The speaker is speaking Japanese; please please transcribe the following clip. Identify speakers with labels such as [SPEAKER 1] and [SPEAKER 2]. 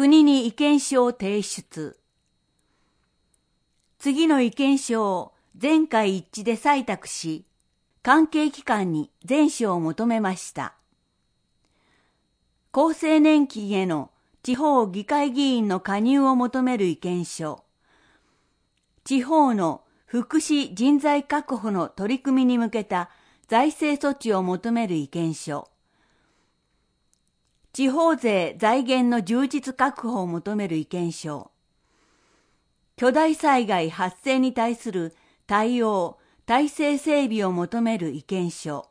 [SPEAKER 1] 国に意見書を提出。次の意見書を全会一致で採択し、関係機関に全書を求めました。厚生年金への地方議会議員の加入を求める意見書。地方の福祉人材確保の取り組みに向けた財政措置を求める意見書。地方税財源の充実確保を求める意見書。巨大災害発生に対する対応・体制整備を求める意見書。